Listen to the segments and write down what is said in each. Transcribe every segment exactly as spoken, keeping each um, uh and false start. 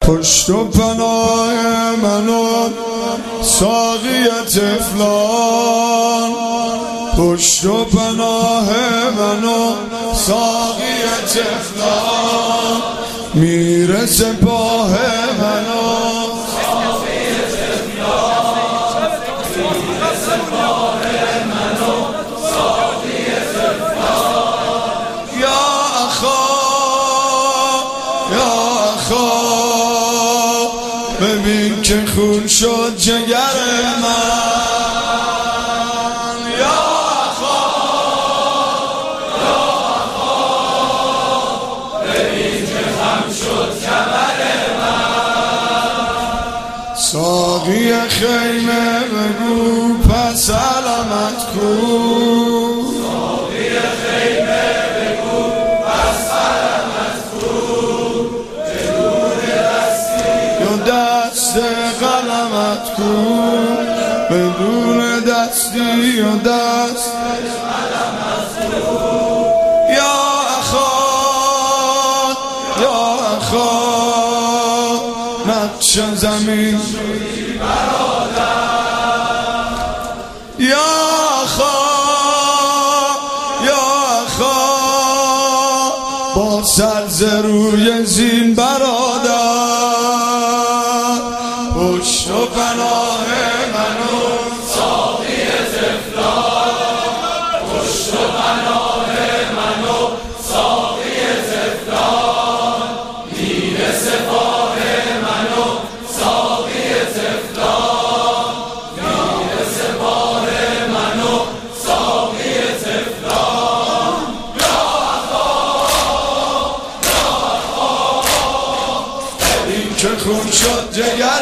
پشت و پناه منو ساقی طفلان، پشت و پناه منو ساقی طفلان، میره سپاه منو ساقی طفلان، میره سپاه منو ساقی طفلان. یا اخا یا اخا ببین که خون شد جگر من، یا اخا یا اخا ببین که خم شد کمر من. ساقی خیمه بگو پس علمت کو، ساقی خیمه بگو پس علمت کو، بدون دستی و دست قلمت کو، بدون دستی و دست قلمت کو. یا اخا یا اخا نقش زمین برادر، یا اخا یا اخا با سر ز روی زین برادر. پشت و پناه منو ساقی طفلان، پشت و پناه منو ساقی طفلان، میره سپاه منو ساقی طفلان، میره سپاه منو ساقی طفلان. یا اخا یا اخا ببین که خون شد جگر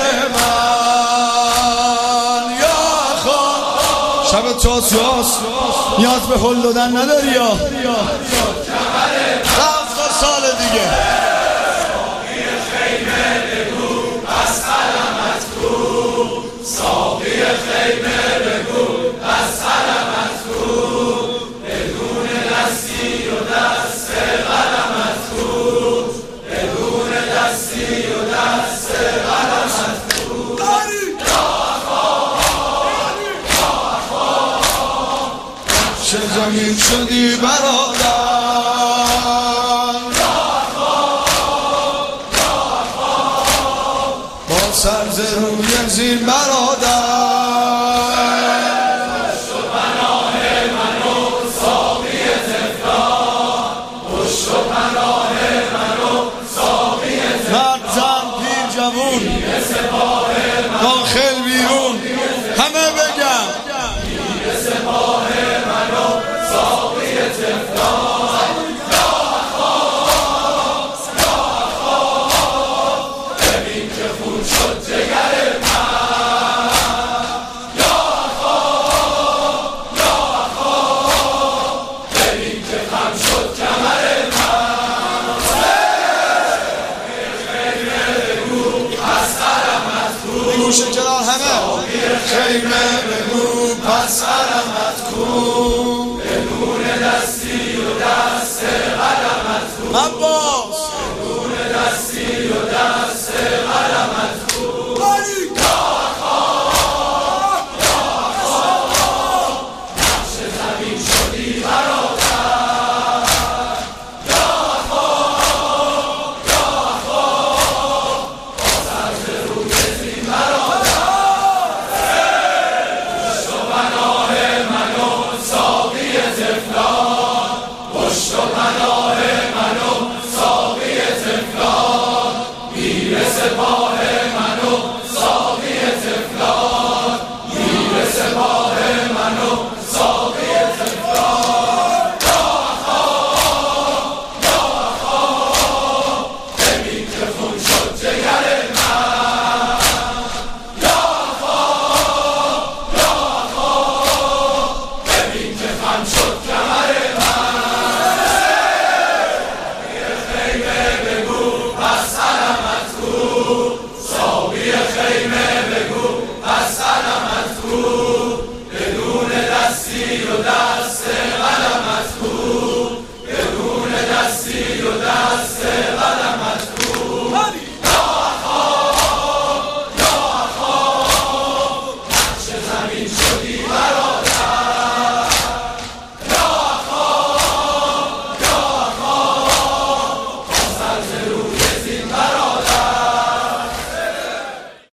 من، یا اخا شب تاسوعاست نیاز به هل دادن نداری یا رفت سال دیگه. ساقی خیمه بگو پس علمت کو، ساقی خیمه بگو پس علمت کو، بدون دستی و دست قلمت کو، بدون دستی و دست قلمت کو. یا اخا یا اخا چه زمین شدی برادر، یا اخا یا اخا با سر ز روی زین برادر. پشت و پناه منو ساقی طفلان، پشت و پناه منو ساقی طفلان، مرد زن پیر جوون داخل بیرون همه بگم میره سپاه منو ساقی طفلان. یا اخا یا اخا ببین که خون شد جگر من، یا اخا یا اخا ببین که خم شد کمر من. خیمه بگو پس علمت کو، گوشه کنار همه خیمه بگو پس علمت کو.